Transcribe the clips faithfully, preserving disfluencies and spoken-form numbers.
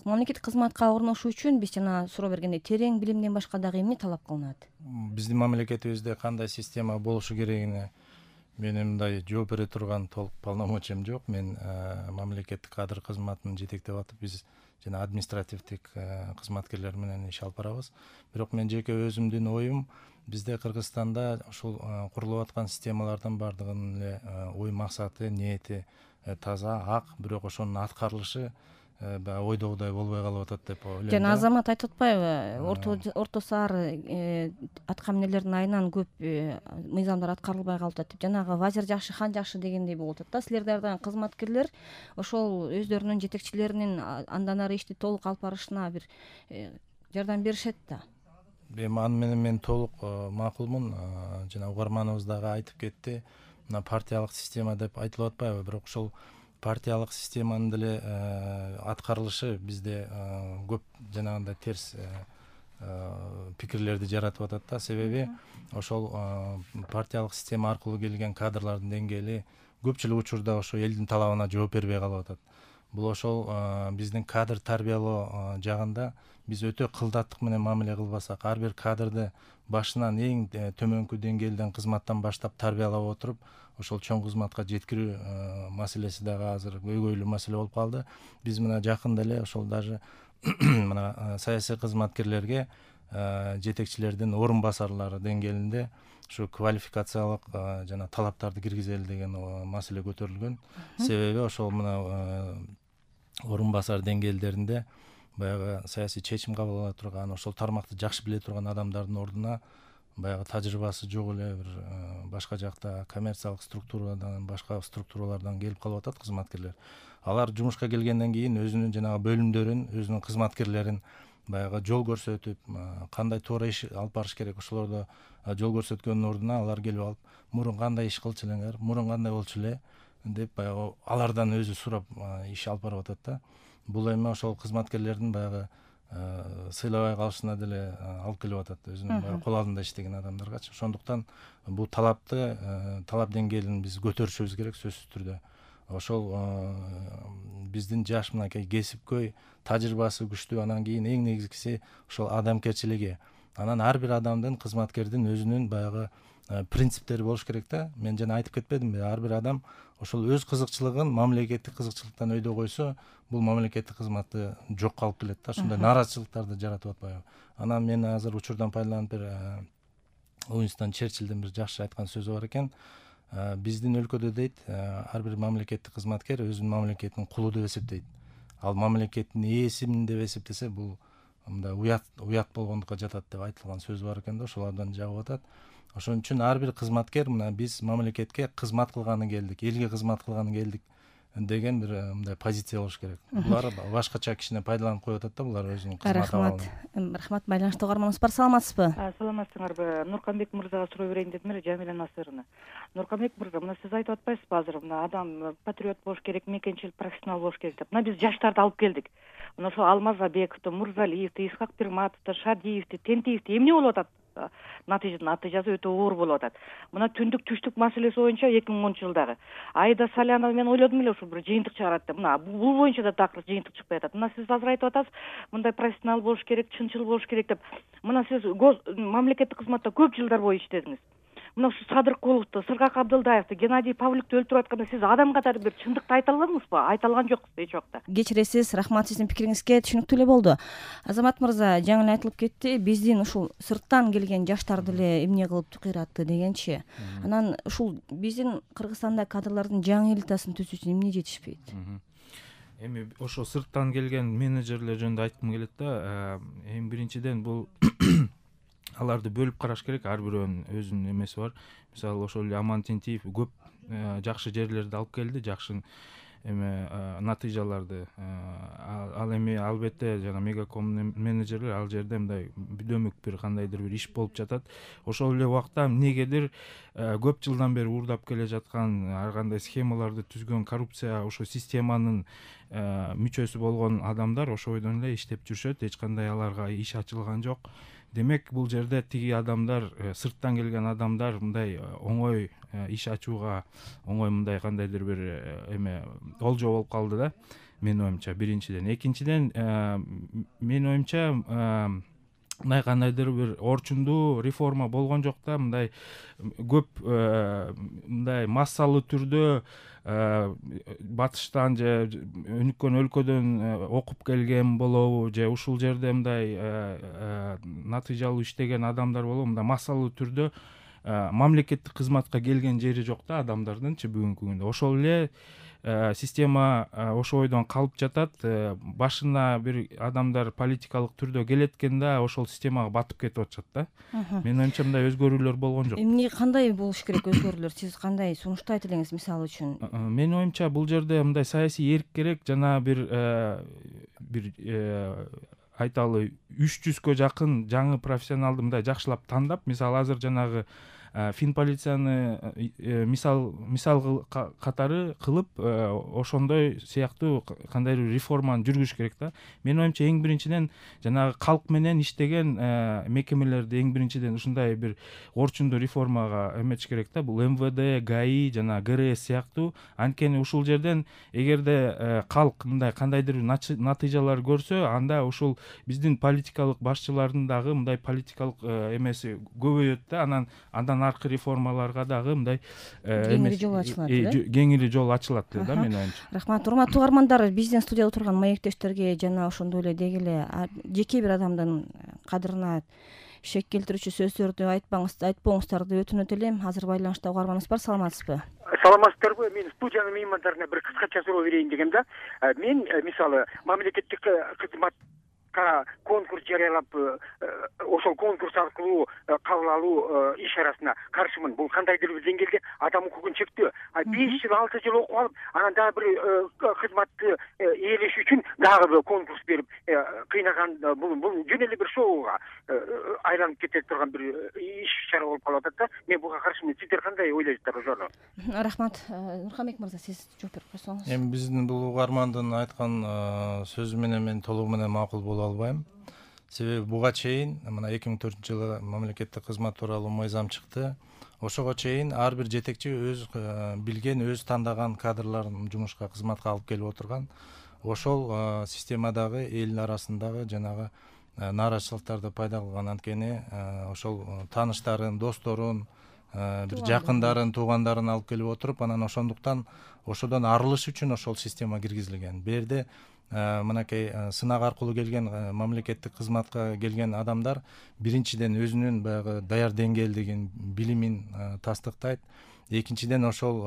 мамлекеттик кызматка орношуу үчүн биз жана суроо бергендей терең билимден башка дагы эмне талап кылынат? Биздин мамлекетибизде кандай система болушу керегине менин мындай жооп бере турган толук полномочиям жок. Мен мамлекеттик кадр кызматын жетектеп атып, биз жана административдик кызматкерлер менен иш алып барабыз. Бирок мен жеке өзүмдүн оюм, бизде Кыргызстанда ушул курулуп аткан системалардын бардыгынын эле ой максаты, ниети таза, ак, бирок ошонун аткарылышы баягы ойдогудай болбой калып атат деп ойлойм. Жана Азамат айтып атпайбы, орто сары атка эмнелердин айынан көп мыйзамдар аткарылбай калып атат деп. Жанагы вазир жакшы, хан жакшы дегендей болуп атат да. Силердер дагы кызматкерлер ошол өздөрүнүн жетекчилеринин андан ары ишти толук алып барышына бир жардам беришет да. Эми аны менен мен толук макулмун. Жана угарманыбыз дагы айтып кетти. Мына партиялык система деп айтылып атпайбы, бирок ошол партиялык системанын деле аткарылышы бизде көп жанагындай терс пикирлерди жаратып атат да. Себеби ошол партиялык система аркылуу келген кадрлардын деңгээли көпчүлүк учурда ошо элдин талабына жооп бербей калып атат. Бул ошол биздин кадр тарбиялоо жагында биз өтө кылдаттык менен мамиле кылбасак, ар бир кадрды башынан эң төмөнкү деңгээлден кызматтан баштап тарбиялап отуруп, ошол чоң кызматка жеткирүү маселеси дагы азыр көйгөйлүү маселе болуп калды. Биз мына жакында эле ошол даже мына саясий кызматкерлерге жетекчилердин орун басарлары деңгээлинде ушу квалификациялык жана талаптарды киргизели деген маселе көтөрүлгөн. Себеби ошол мына орун басар деңгээлдеринде баягы саясий чечим кабыл ала турган, ошол тармакты жакшы биле турган адамдардын ордуна баягы тажрыйбасы жок эле бир башка жакта коммерциялык структурадан, башка структуралардан келип калып атат кызматкерлер. Алар жумушка келгенден кийин өзүнүн жанагы бөлүмдөрүн, өзүнүн кызматкерлерин баягы жол көрсөтүп, кандай туура иш алып барыш керек, ошолордо жол көрсөткөндүн ордуна алар келип алып, мурун кандай иш кылчу элеңер, мурун кандай болчу эле деп баягы алардан өзү сурап иш алып барып атат да. Бул эми ошол кызматкерлердин баягы сыйлабай калышына деле алып келип атат, өзүнүн баягы кол алдында иштеген адамдаргачы. Ошондуктан бул талапты, талап деңгээлин биз көтөрүшүбүз керек сөзсүз түрдө. Ошол биздин жаш мынакей кесипкөй, тажрыйбасы күчтүү, анан кийин эң негизгиси ошол адамгерчилиги. Анан ар бир адамдын, кызматкердин өзүнүн баягы принциптери болуш керек да. Мен жана айтып кетпедимби, ар бир адам ошол өз кызыкчылыгын мамлекеттик кызыкчылыктан өйдө койсо, бул мамлекеттик кызматты жокко алып келет да. Ошондой нааразычылыктарды жаратып атпайбы. Анан мен азыр учурдан пайдаланып бир Уинстон Черчиллдин бир жакшы айткан сөзү бар экен. Биздин өлкөдө дейт, ар бир мамлекеттик кызматкер өзүнүн мамлекетинин кулу деп эсептейт. Ал мамлекеттин ээсимин деп эсептесе, бул мындай уят уят болгондукка жатат деп айтылган сөз бар экен да, ошолордон жагып атат. Ошон үчүн ар бир кызматкер, мына биз мамлекетке кызмат кылганы келдик, элге кызмат кылганы келдик деген бир мындай позиция болуш керек. Булар башкача кишине пайдаланып коюп атат да, булар өзүнүн кызмат абалын. Рахмат. Рахмат. Байланышта угарманыбыз бар, саламатсызбы? Саламатсыңарбы? Нурканбек мырзага суроо берейин дедим эле, Жамиля Насыровна. Нурканбек мырза, мына сиз айтып атпайсызбы азыр, мына адам патриот болуш керек, мекенчил профессионал болуш керек деп. Мына биз жаштарды алып келдик. Мына ошол Алмазбековду, Мурзалиевди, Исхак Пирматовду, Шадиевди, Тентиевди эмне болуп атат? Натыйжа натыйжасы өтө оор болуп атат. Мына түндүк түштүк маселеси боюнча эки миң онунчу жылдагы Айда Салянова мен ойлодум эле ушул бир жыйынтык чыгарат деп. Мына бул боюнча да такыр жыйынтык чыкпай атат. Мына сиз азыр айтып атасыз, мындай профессионал болуш керек, чынчыл болуш керек деп. Мына сиз мамлекеттик кызматта көп жылдар бою иштедиңиз. Мына ушу Садыркуловду, Сыргак Абдылдаевди, Геннадий Павликту өлтүрүп атканда сиз адам катары бир чындыкты айта аладыңызбы? Айта алган жоксуз эч убакта. Кечиресиз, рахмат, сиздин пикириңизге түшүнүктүү эле болду. Азамат мырза, жаңы эле айтылып кетти, биздин ушул сырттан келген жаштар деле эмне кылып кыйратты дегенчи. Анан ушул биздин Кыргызстанда кадрлардын жаңы элитасын түзүү үчүн эмне жетишпейт? Эми ошо сырттан келген менеджерлер жөнүндө айткым келет да. Эң биринчиден бул аларды бөлүп караш керек, ар бирөөнүн өзүнүн эмеси бар. Мисалы ошол эле Аман Тентиев көп жакшы жерлерди алып келди, жакшы эме натыйжаларды. Ал эми албетте жана Мегаком менеджерлер ал жерде мындай бүдөмүк бир кандайдыр бир иш болуп жатат. Ошол эле убакта эмнегедир көп жылдан бери уурдап келе жаткан ар кандай схемаларды түзгөн, коррупция ошо системанын мүчөсү болгон адамдар ошо бойдон эле иштеп жүрүшөт. Эч кандай аларга иш ачылган жок. Демек бул жерде тиги адамдар, сырттан келген адамдар мындай оңой иш ачууга, оңой мындай кандайдыр бир эме олжо болуп калды да. менин оюмча. Биринчиден, экинчиден менин оюмча мындай кандайдыр бир орчундуу реформа болгон жок да, мындай көп мындай массалуу түрдө батыштан же өнүккөн өлкөдөн окуп келген болобу, же ушул жерде мындай натыйжалуу иштеген адамдар болобу, мындай массалуу түрдө мамлекеттик кызматка келген жери жок да адамдардынчы бүгүнкү күндө. Ошол эле система ошол ойдон калып жатат. Башына бир адамдар политикалык түрдө келет экен да, ошол системага батып кетип атышат да. Менин оюмча мындай өзгөрүүлөр болгон жок. Эмне кандай болуш керек өзгөрүүлөр? Сиз кандай сунуштайт элеңиз мисалы үчүн? Менин оюмча бул жерде мындай саясий эрк керек, жана бир бир айталы үч жүзгө жакын жаңы профессионалды мындай жакшылап тандап, мисалы азыр жанагы фин полицияны мисал мисал катары кылып ошондой сыяктуу кандайдыр реформаны жүргүзүш керек да. Менин оюмча эң биринчиден жанагы калк менен иштеген мекемелерди эң биринчиден ушундай бир орчундуу реформага эметиш керек да. Бул эм вэ дэ, ГАИ жана гэ эр эс сыяктуу. Анткени ушул жерден эгерде калк мындай кандайдыр натыйжалар көрсө, анда ушул биздин политикалык башчылардын дагы мындай политикалык эмеси көбөйөт да. Анан андан аркы реформаларга дагы мындай кеңири жол ачылат да. Кеңири жол ачылат да менин оюмча. Рахмат. Урматтуу угармандар, биздин студияда отурган маектештерге жана ошондой эле деги эле жеке бир адамдын кадырына шек келтирүүчү сөздөрдү айтпаңыз, айтпооңуздарды өтүнөт элем. Азыр байланышта угарманыбыз бар. Саламатсызбы? Саламатсыздарбы? Мен студиянын меймандарына бир кыскача суроо берейин дегем да. Мен мисалы мамлекеттик кызмат конкурс жарыялап, ошол конкурс аркылуу кабыл алуу иш арасына каршымын. Бул кандайдыр бир деңгээлде адам укугун чектөө. беш жыл, алты жыл окуп алып, анан дагы бир кызматты ээлеш үчүн дагы бир конкурс берип кыйнаган, бул бул жөн эле бир шоуга айланып кете турган бир иш чара болуп калып атат да. Мен буга каршымын. Сиздер кандай ойлойсуздар ошону? Рахмат. Нурханбек мырза, сиз жооп берип койсоңуз. Эми биздин бул угармандын айткан сөзү менен мен толугу менен макул боло албайм. Себеби буга чейин мына эки миң төртүнчү жылы мамлекеттик кызмат тууралуу мыйзам чыкты. Ошого чейин ар бир жетекчи өз билген, өз тандаган кадрларын жумушка, кызматка алып келип отурган. Ошол системадагы эл арасындагы жанагы нааразычылыктарды пайда кылган. Анткени ошол тааныштарын, досторун, бир жакындарын, туугандарын алып келип отуруп, анан ошондуктан ошодон арылыш үчүн ошол система киргизилген. Бу жерде мынакей сынак аркылуу келген мамлекеттик кызматка келген адамдар биринчиден өзүнүн баягы даяр деңгээлдигин, билимин тастыктайт. Экинчиден ошол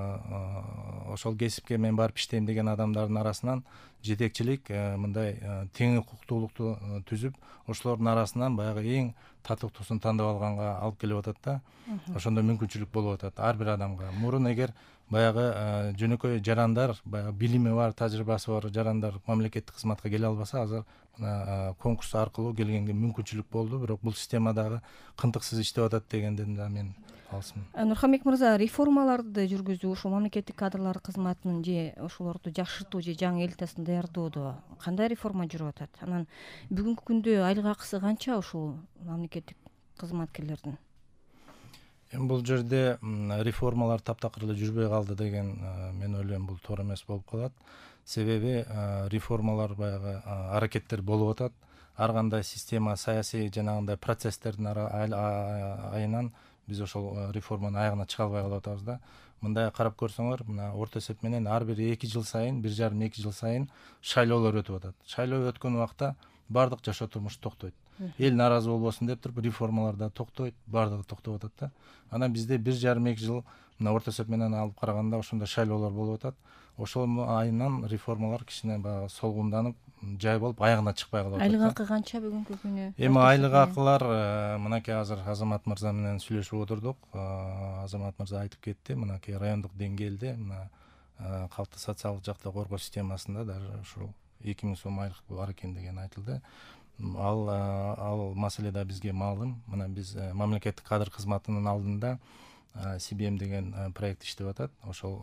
ошол кесипке мен барып иштейм деген адамдардын арасынан жетекчилик мындай тең укуктуулукту түзүп, ошолордун арасынан баягы эң татыктуусун тандап алганга алып келип атат да. Ошондой мүмкүнчүлүк болуп атат ар бир адамга. Мурун эгер баягы жөнөкөй жарандар, баягы билими бар, тажрыйбасы бар жарандар мамлекеттик кызматка келе албаса, азыр конкурс аркылуу келгенге мүмкүнчүлүк болду. Бирок бул система дагы кынтыксыз иштеп атат дегенден да мен алсым. Нурханбек мырза, реформаларды жүргүзүү, ушул мамлекеттик кадрлар кызматынын же ошолорду жакшыртуу же жаңы элитасын даярдоодо кандай реформа жүрүп атат? Анан бүгүнкү күндө айлык акысы канча ушул мамлекеттик кызматкерлердин? Эми бул жерде реформалар таптакыр эле жүрбөй калды деген мен ойлойм бул туура эмес болуп калат. Себеби реформалар баягы аракеттер болуп атат. Ар кандай система, саясий жанагындай процесстердин айынан биз ошол реформанын аягына чыга албай калып атабыз да. Мындай карап көрсөңөр, мына орто эсеп менен ар бир эки жыл сайын, бир жарым эки жыл сайын шайлоолор өтүп атат. Шайлоо өткөн убакта бардык жашоо турмуш токтойт. Эл нааразы болбосун деп туруп реформалар да токтойт, бардыгы токтоп атат да. Анан бизде бир жарым эки жыл мына орто эсеп менен алып караганда ошондой шайлоолор болуп атат. Ошол айынан реформалар кичине баягы солгунданып, жай болуп аягына чыкпай калып атат. Айлык акы канча бүгүнкү күнү? Эми айлык акылар мынакей азыр Азамат мырза менен сүйлөшүп отурдук. Азамат мырза айтып кетти, мынакей райондук деңгээлде мына калкты социалдык жакта коргоо системасында даже ушул эки миң сом айлык бар экен деген айтылды. Ал ал маселе да бизге маалым. Мына биз мамлекеттик кадр кызматынын алдында си би эм деген проект иштеп атат. Ошол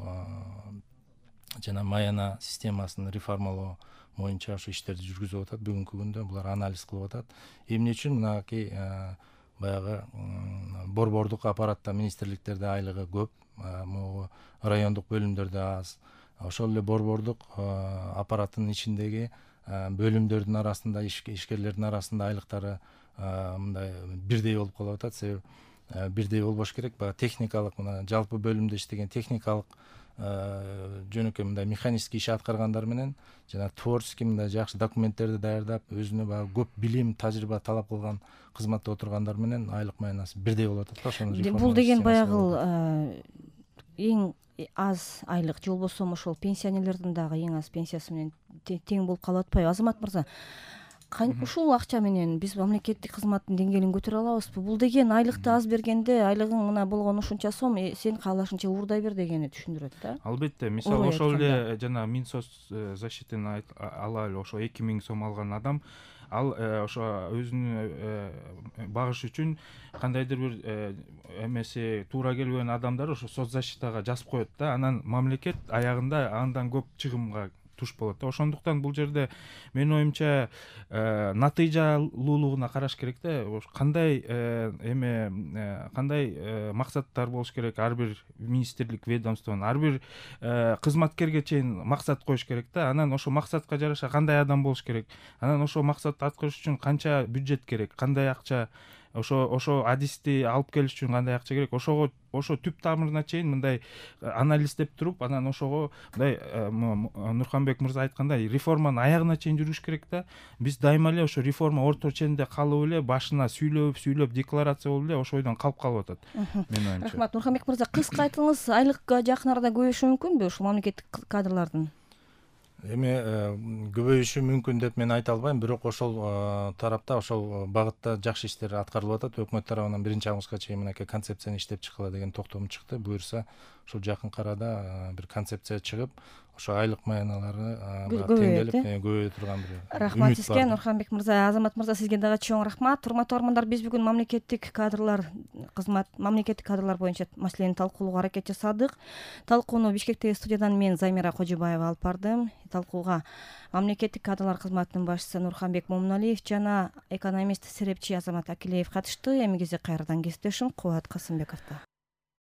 жана Маяна системасын реформалоо боюнча ошо иштерди жүргүзүп атат. Бүгүнкү күндө булар анализ кылып атат. Эмне үчүн мынакей баягы борбордук аппаратта, министрликтерде айлыгы көп, могу райондук бөлүмдөрдө аз, ошол эле борбордук аппараттын ичиндеги бөлүмдөрдүн арасында ишкерлердин арасында айлыктары мындай бирдей болуп калып атат. Себеби бирдей болбош керек. Баягы техникалык мына жалпы бөлүмдө иштеген техникалык жөнөкөй мындай механический иш аткаргандар менен жана творческий мындай жакшы документтерди даярдап өзүнө баягы көп билим тажрыйба талап кылган кызматта отургандар менен айлык маянасы бирдей болуп атат да. Ошону бул деген баягы эң аз айлык же болбосо ошол пенсионерлердин дагы эң аз пенсиясы менен тең болуп калып атпайбы? Азамат мырза, ушул акча менен биз мамлекеттик кызматтын деңгээлин көтөрө алабызбы? Бул деген айлыкты аз бергенде айлыгың мына болгон ушунча сом, сен каалашынча уурдай бер дегени түшүндүрөт да. Албетте, мисалы ошол эле жана Минсоц защитын алалы ошо эки миң сом алган адам, ал ошо өзүнүн багыш үчүн кандайдыр бир эмеси туура келбеген адамдар ошо соцзащитага жазып коет да, анан мамлекет аягында андан көп чыгымга туш болот да. Ошондуктан бул жерде менин оюмча натыйжалуулугуна караш керек да. Кандай эме кандай максаттар болуш керек ар бир министрлик, ведомствонун, ар бир кызматкерге чейин максат коюш керек да. Анан ошо максатка жараша кандай адам болуш керек, анан ошо максатты аткарыш үчүн канча бюджет керек, кандай акча, ошо ошо адисти алып келиш үчүн кандай акча керек, ошого ошо түп тамырына чейин мындай анализдеп туруп, анан ошого мындай Нурканбек мырза айткандай реформанын аягына чейин жүрүш керек да. Биз дайыма эле ошо реформа орто ченинде калып эле башына сүйлөп сүйлөп декларация болуп эле ошо ойдон калып калып атат. Менин оюмча. Рахмат. Нурканбек мырза, кыска айтыңыз, айлыкка жакын арада көбөйүшү мүмкүнбү ушул мамлекеттик кадрлардын? Эми көбөйүшү мүмкүн деп мен айта албайм, бирок ошол тарапта ошол багытта жакшы иштер аткарылып атат. Өкмөт тарабынан биринчи августка чейин мынакей концепцияны иштеп чыккыла деген токтом чыкты. Буюрса ушул жакын арада бир концепция чыгып, ошо айлык маяналары теңделип көбөйө турган бир. Рахмат сизге, Нурканбек мырза. Азамат мырза, сизге дагы чоң рахмат. Урматтуу армандар, биз бүгүн мамлекеттик кадрлар кызмат мамлекеттик кадрлар боюнча маселени талкуулоого аракет жасадык. Талкууну Бишкектеги студиядан мен Замира Кожубаева алып бардым. Талкууга мамлекеттик кадрлар кызматынын башчысы Нурканбек Момуналиев жана экономист, серепчи Азамат Акилеев катышты. Эми кезде кайрадан кездешим Кубат Касымбековдо.